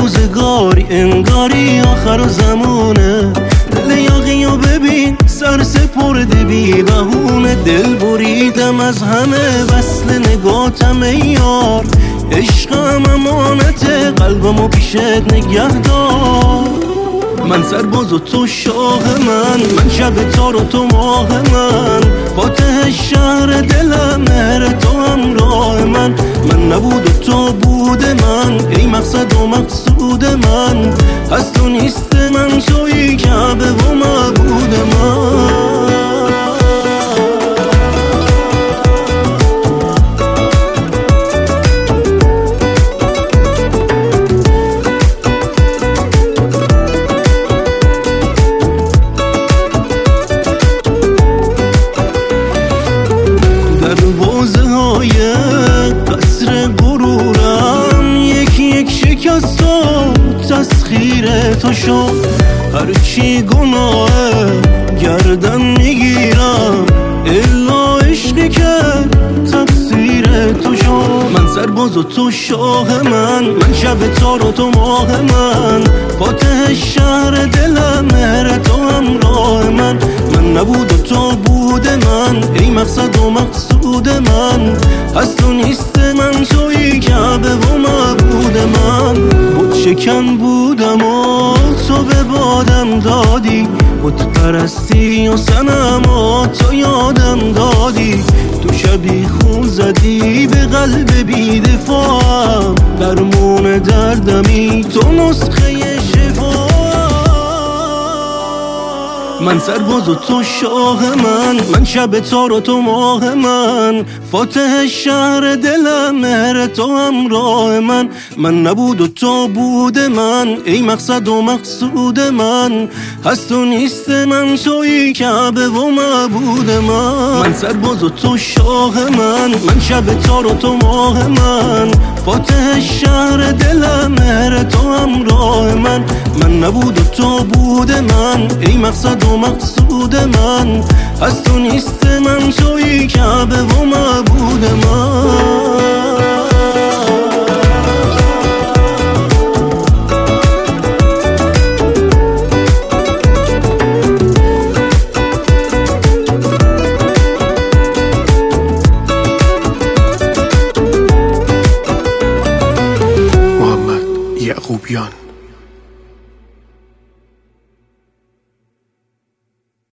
روزگاری انگاری آخر زمونه، دل یاقیو ببین سر سپرده بی بهونه. دل بریدم از همه وصل نگاتم ای یار، عشقم امانته قلبمو پیشت نگه دار. من سرباز و تو شاه من شب تار و تو ماه من، فاتح شهر دلم مهر تو همراه من. من نبود و تو بود من، ای مقصد و مقصود من. از تو نیست من تویی کعبه و معبود من. قصر غرورم یک یک شکست و تسخیر تو شد. هرچی گناه گردن میگیرم الا عشقی که تقصیر تو شد. من سرباز و تو شاه من شب تار و تو ماه من. فاتح شهر دلم مهر تو همراه من. من نبود و تو بود من، ای مقصد و مقصود من. از تو نیست من تویی کعبه و معبود من. بود شکن بودم و تو به بادم دادی، بود پرستی و صنما تو یادم دادی. تو شبی خون زدی به قلب بی‌دفاعم، درمون دردمی تو نسخه شفا. من سرباز و تو شاه من شب تار و تو ماه من. فاتح شهر دلم مهر تو همراه من. من نبود و تو بود من، ای مقصد و مقصود من. از تو نیست من تویی کعبه و معبود من. من سرباز و تو شاه من شب تار و تو ماه من. فاتح شهر دلم مهر تو همراه من. من نبود و تو بود من، ای مقصد و مقصود من. از تو نیست من تویی کعبه و معبود من. محمد یعقوبیان.